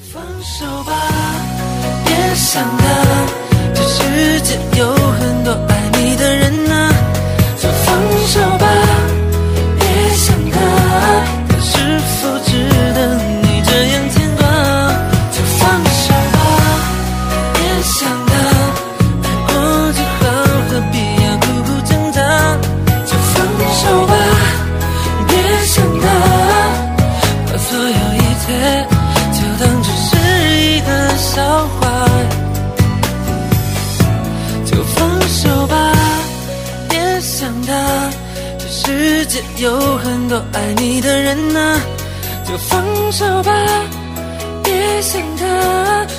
放手吧，别想他，这世界有很多爱你的人啊，就放手吧，别想他，他是否值得你这样牵挂？就放手吧，别想他，爱过之后何必要苦苦挣扎？就放手吧，别想他，把所有一切就当作是一个笑话。就放手吧，别想他，这世界有很多爱你的人啊，就放手吧，别想他。